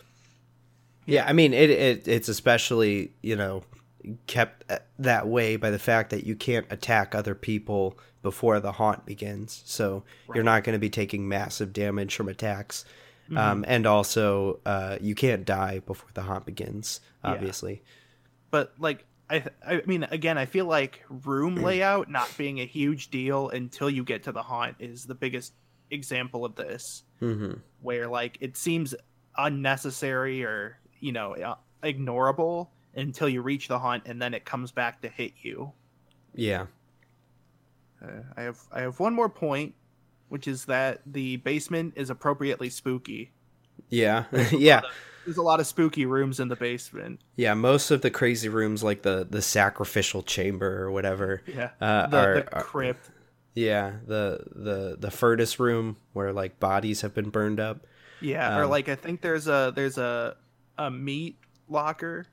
Yeah. I mean, it's especially, kept that way by the fact that you can't attack other people before the haunt begins. So you're not going to be taking massive damage from attacks. And also, you can't die before the haunt begins, obviously. But like, I mean, again, I feel like room layout not being a huge deal until you get to the haunt is the biggest example of this, where like it seems unnecessary or ignorable until you reach the haunt, and then it comes back to hit you. Yeah. I have one more point, which is that the basement is appropriately spooky. Yeah. Yeah. There's a lot of spooky rooms in the basement. Yeah, most of the crazy rooms, like the sacrificial chamber or whatever, the crypt. Yeah, the furnace room where like bodies have been burned up. Yeah, or like I think there's a meat locker.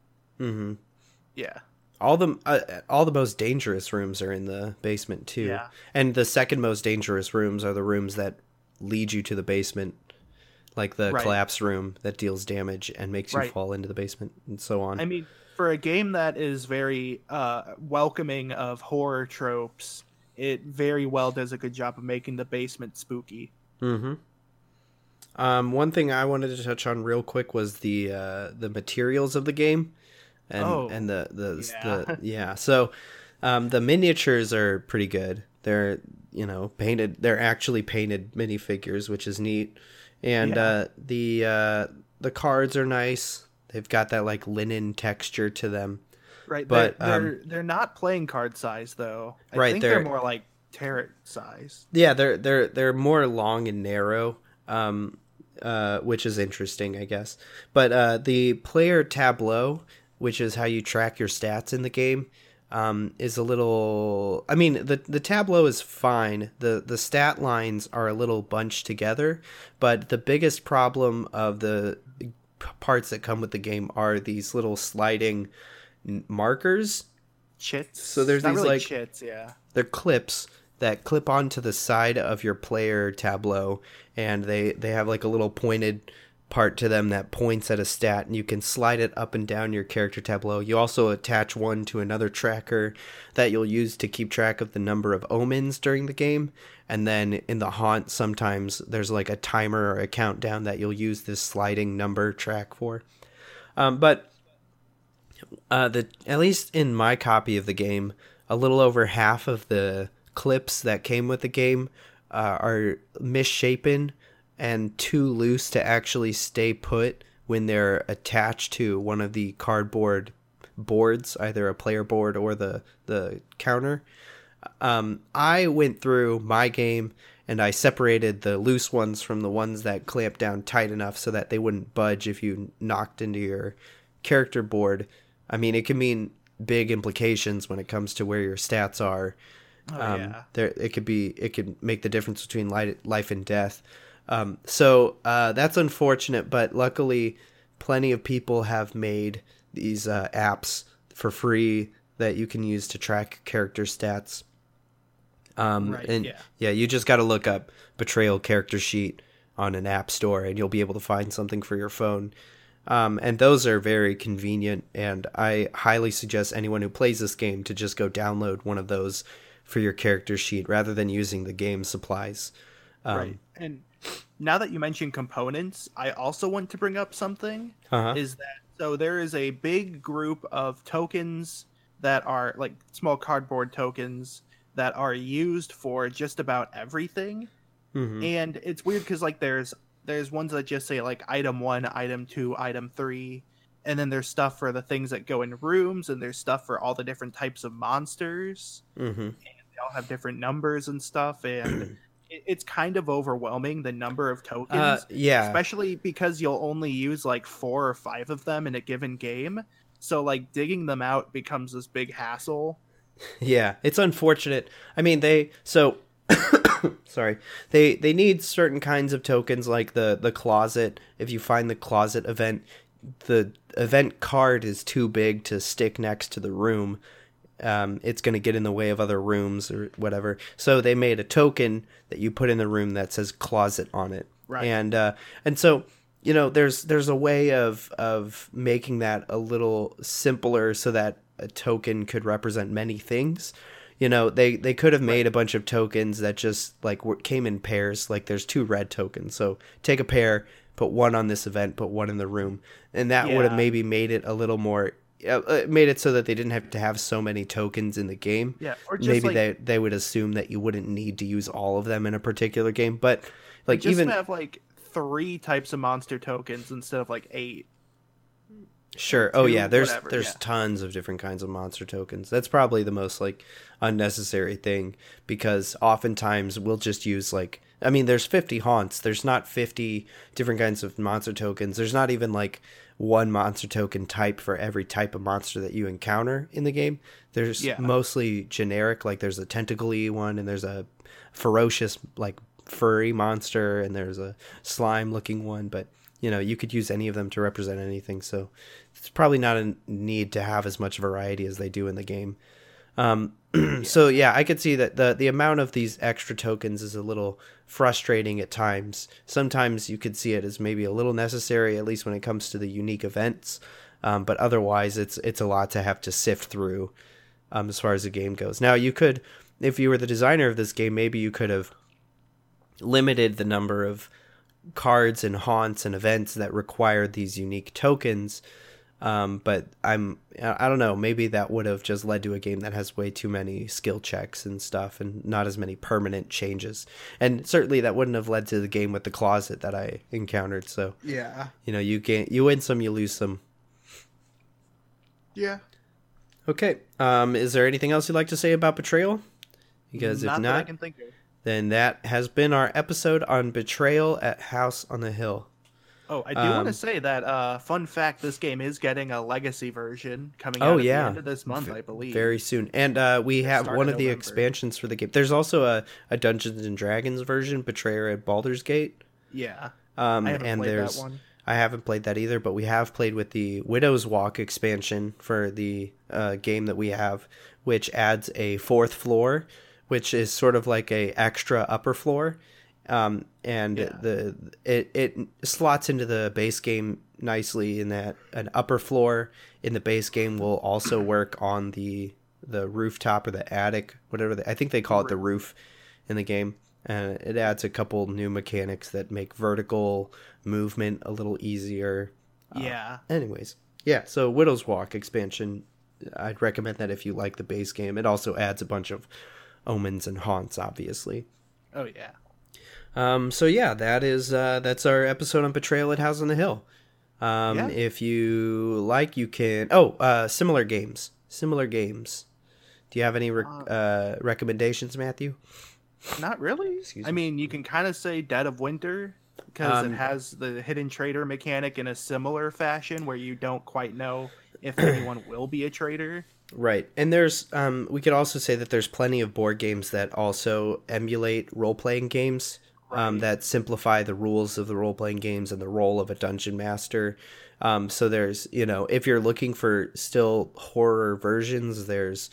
Yeah. All the most dangerous rooms are in the basement too. Yeah. And the second most dangerous rooms are the rooms that lead you to the basement, like the collapse room that deals damage and makes you fall into the basement and so on. I mean, for a game that is very welcoming of horror tropes, it very well does a good job of making the basement spooky. One thing I wanted to touch on real quick was the materials of the game. And So the miniatures are pretty good. They're painted. They're actually painted minifigures, which is neat. And the cards are nice. They've got that like linen texture to them. Right, but they're not playing card size though. I think they're more like tarot size. Yeah, they're more long and narrow. Which is interesting, I guess. But the player tableau, which is how you track your stats in the game, is a little. I mean, the tableau is fine. The stat lines are a little bunched together, but the biggest problem of the parts that come with the game are these little sliding markers. Chits. So there's Not these really like chits, yeah. they're clips that clip onto the side of your player tableau, and they have like a little pointed part to them that points at a stat, and you can slide it up and down your character tableau. You also attach one to another tracker that you'll use to keep track of the number of omens during the game. And then in the haunt, sometimes there's like a timer or a countdown that you'll use this sliding number track for. But at least in my copy of the game, a little over half of the clips that came with the game are misshapen and too loose to actually stay put when they're attached to one of the cardboard boards, either a player board or the counter. I went through my game and I separated the loose ones from the ones that clamp down tight enough so that they wouldn't budge if you knocked into your character board. I mean, it can mean big implications when it comes to where your stats are. It could make the difference between life and death. So that's unfortunate, but luckily plenty of people have made these apps for free that you can use to track character stats. You just got to look up Betrayal character sheet on an app store and you'll be able to find something for your phone. And those are very convenient, and I highly suggest anyone who plays this game to just go download one of those for your character sheet rather than using the game supplies. Right. And now that you mention components, I also want to bring up something. Is that so there is a big group of tokens that are like small cardboard tokens that are used for just about everything. Mm-hmm. And it's weird because like there's ones that just say like item 1, item 2, item 3, and then there's stuff for the things that go in rooms, and there's stuff for all the different types of monsters. Mm-hmm. And they all have different numbers and stuff, and it's kind of overwhelming, the number of tokens. Especially because you'll only use like 4 or 5 of them in a given game. So like digging them out becomes this big hassle. Yeah, it's unfortunate. I mean, sorry. They need certain kinds of tokens like the closet. If you find the closet event, the event card is too big to stick next to the room. It's going to get in the way of other rooms or whatever. So they made a token that you put in the room that says closet on it. Right. And so, you know, there's a way of making that a little simpler so that a token could represent many things. You know, they could have made a bunch of tokens that just like came in pairs. Like there's 2 red tokens. So take a pair, put one on this event, put one in the room. And that would have maybe made it a little more... made it so that they didn't have to have so many tokens in the game. Yeah, or just maybe they would assume that you wouldn't need to use all of them in a particular game. But like just have like 3 types of monster tokens instead of like 8. Sure. Oh yeah, there's tons of different kinds of monster tokens. That's probably the most like unnecessary thing, because oftentimes we'll just use like, I mean, there's 50 haunts. There's not 50 different kinds of monster tokens. There's not even like one monster token type for every type of monster that you encounter in the game. There's mostly generic, like there's a tentacle-y one, and there's a ferocious like furry monster, and there's a slime looking one, but you know, you could use any of them to represent anything, so it's probably not a need to have as much variety as they do in the game. So yeah, I could see that the amount of these extra tokens is a little frustrating at times. Sometimes you could see it as maybe a little necessary, at least when it comes to the unique events. But otherwise, it's a lot to have to sift through as far as the game goes. Now, you could, if you were the designer of this game, maybe you could have limited the number of cards and haunts and events that required these unique tokens. But I don't know, maybe that would have just led to a game that has way too many skill checks and stuff and not as many permanent changes. And certainly that wouldn't have led to the game with the closet that I encountered. So yeah, you know, you win some, you lose some. Yeah. Okay. Is there anything else you'd like to say about Betrayal? Because if not, that I can think of. Then that has been our episode on Betrayal at House on the Hill. Oh, I do want to say that fun fact: this game is getting a legacy version coming Oh out at the yeah, end of this month, I believe. very soon. And we have Start one of of the November. expansions for the game. There's also a Dungeons and Dragons version, Betrayer at Baldur's Gate. Yeah, I haven't And played there's that one. I haven't played that either, but we have played with the Widow's Walk expansion for the game that we have, which adds a fourth floor, which is sort of like a extra upper floor. And Yeah. it slots into the base game nicely in that an upper floor in the base game will also work on the rooftop or the attic, whatever I think they call it the roof in the game. And it adds a couple new mechanics that make vertical movement a little easier. Yeah. Anyways, yeah, so Widow's Walk expansion, I'd recommend that if you like the base game. It also adds a bunch of omens and haunts, obviously. Oh yeah. So yeah, that's our episode on Betrayal at House on the Hill. Yeah. If you like, you can. Similar games. Similar games. Do you have any recommendations, Matthew? Not really. Excuse I me. mean, you can kind of say Dead of Winter because it has the hidden traitor mechanic in a similar fashion where you don't quite know if anyone will be a traitor. Right. And there's we could also say that there's plenty of board games that also emulate role-playing games Right. that simplify the rules of the role-playing games and the role of a dungeon master. So there's, if you're looking for still horror versions, there's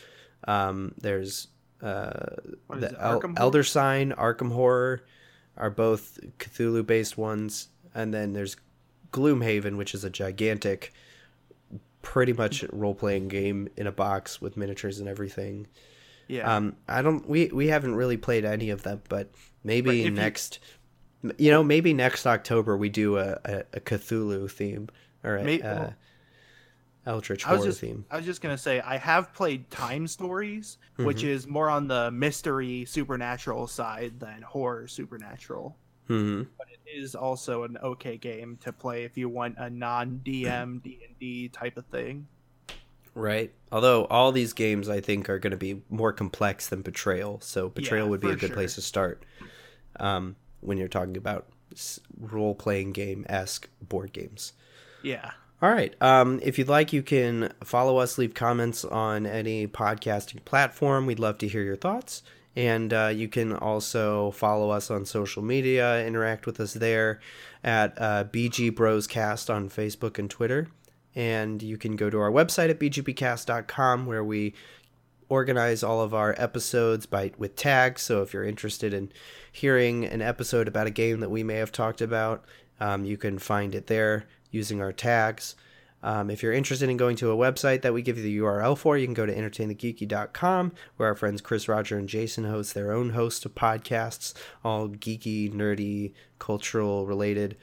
What is the it? Arkham Elder Horror? Sign, Arkham Horror are both Cthulhu-based ones, and then there's Gloomhaven, which is a gigantic, pretty much role-playing game in a box with miniatures and everything. Yeah. I don't. We haven't really played any of them, but maybe Right, if you- next. Maybe next October we do a Cthulhu theme or a Eldritch horror theme. I was just gonna say I have played Time Stories, which Mm-hmm. is more on the mystery supernatural side than horror supernatural. Mm-hmm. But it is also an okay game to play if you want a non-DM D&D type of thing. Right. Although all these games, I think, are going to be more complex than Betrayal, so Betrayal Yeah, would be a for good sure. place to start when you're talking about role-playing game-esque board games. Yeah. All right. If you'd like, you can follow us, leave comments on any podcasting platform. We'd love to hear your thoughts. And you can also follow us on social media, interact with us there at BG Bros Cast on Facebook and Twitter. And you can go to our website at bgbcast.com where we organize all of our episodes with tags. So if you're interested in hearing an episode about a game that we may have talked about, you can find it there using our tags. If you're interested in going to a website that we give you the URL for, you can go to entertainthegeeky.com, where our friends Chris, Roger, and Jason host their own host of podcasts, all geeky, nerdy, cultural related.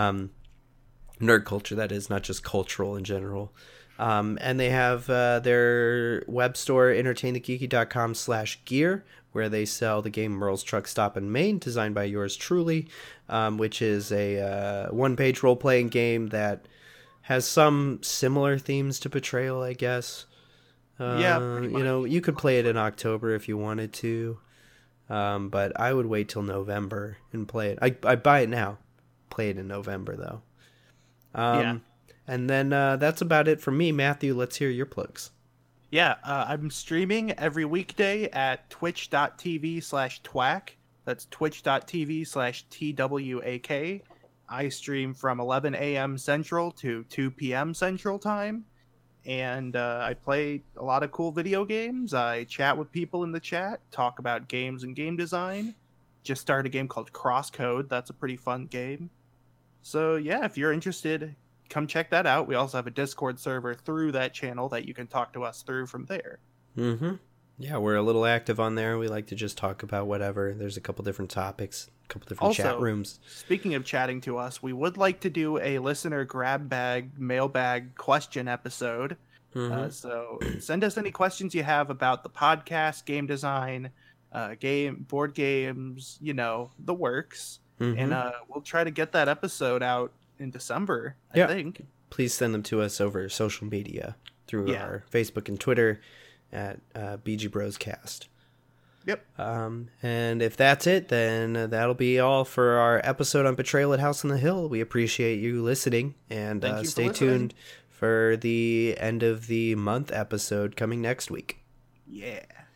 Nerd culture, that is, not just cultural in general. And they have their web store, entertainthegeeky.com/gear, where they sell the game Merle's Truck Stop in Maine, designed by yours truly, which is a one-page role-playing game that has some similar themes to Betrayal, I guess. Yeah, pretty much. You could play it in October if you wanted to, but I would wait till November and play it. I'd buy it now. Play it in November, though. Yeah. And then that's about it for me. Matthew, let's hear your plugs. Yeah, I'm streaming every weekday at twitch.tv/twack. That's twitch.tv/TWAK. I stream from 11 a.m. Central to 2 p.m. Central Time. And I play a lot of cool video games. I chat with people in the chat, talk about games and game design. Just started a game called Crosscode. That's a pretty fun game. So yeah, if you're interested, come check that out. We also have a Discord server through that channel that you can talk to us through from there. Mm-hmm. Yeah, we're a little active on there. We like to just talk about whatever. There's a couple different topics, a couple different chat Also, rooms. speaking of chatting to us, we would like to do a listener grab bag, mailbag question episode. Mm-hmm. So send us any questions you have about the podcast, game design, board games, the works. Mm-hmm. And we'll try to get that episode out in December, I Yeah. think. Please send them to us over social media through our Facebook and Twitter at BG Bros Cast. Yep. And if that's it, then that'll be all for our episode on Betrayal at House on the Hill. We appreciate you listening, and stay tuned for the end of the month episode coming next week. Yeah.